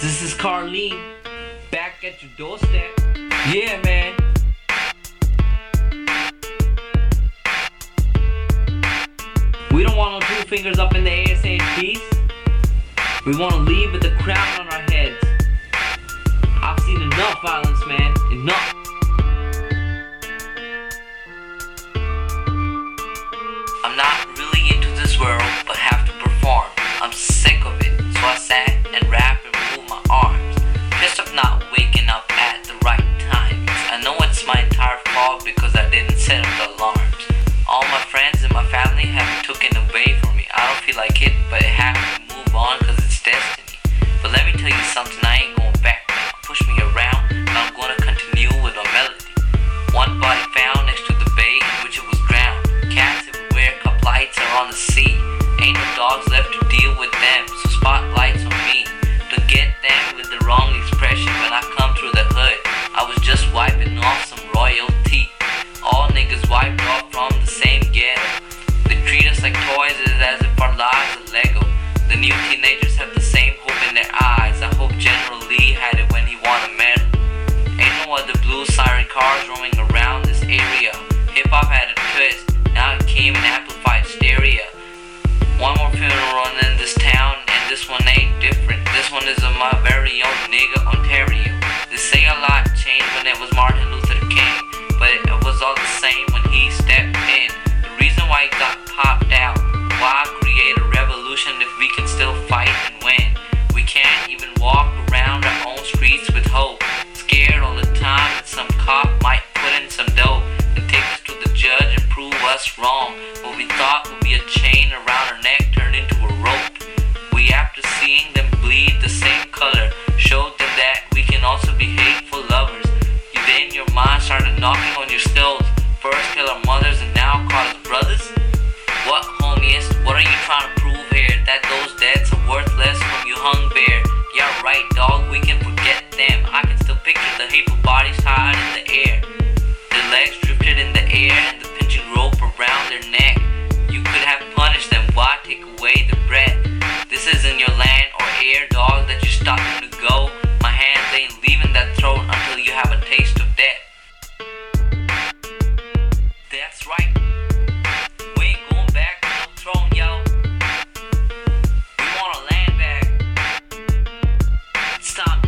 This is Carlene, back at your doorstep. Yeah, man. We don't want no 2 fingers up in the air saying peace. We want to leave with the crown on our heads. I've seen enough violence, man. Enough. I'm not really into this world, but have to perform. I'm sick of it, so I sat and rapped and moved my arms. Pissed off not waking up at the right times. I know it's my entire fault because I didn't set up the alarms. All my friends and my family have taken away from me. I don't feel like it, but I have to move on cause it's destiny. But let me tell you something, I ain't going back now. Push me around, but I'm gonna continue with my melody. One body found next to the bay in which it was drowned. Cats everywhere, cup lights are on the sea. Ain't no dogs left to deal with them, so spotlights on me. To get them with the wrong expression when I come through the hood. I was just wiping off some royalty. All niggas wiped off from the same ghetto. They treat us like toys as if our lives are Lego. The new teenagers have the same hope in their eyes. I hope General Lee had it when he won a medal. Ain't no other blue siren cars roaming around this area. Hip-hop had a twist, now it came in amplified stereo. One more funeral in this town, and this one ain't different. This one is of my very own nigga, Ontario. They say a lot changed when it was Martin Luther King, but it was all the same when he stepped in. The reason why he got popped out. Why create a revolution if we can still fight and win? We can't even walk around our own streets with hope. Scared all the time that some cop might put in some dope and take us to the judge and prove us wrong. What we thought would be a chain around our neck turned into a rope. We, after seeing them bleed the same color, showed them that we can also be hateful lovers. You then, your mind started knocking on your skulls. First kill our mothers and now call us brothers? What, homies? What are you trying to prove here? That those deaths are worthless when you hung bare? Yeah, right, dog, we can forget them. I can still picture the hateful bodies tied in the air. Their legs drifted in the air and the pinching rope around their neck. You could have punished them, why take away their breath? This isn't your land or air, dog, that you stopped them to go. My hands ain't leaving that throat until you have a taste of death. That's right. We ain't going back to no throne, yo. We want our land back. It's time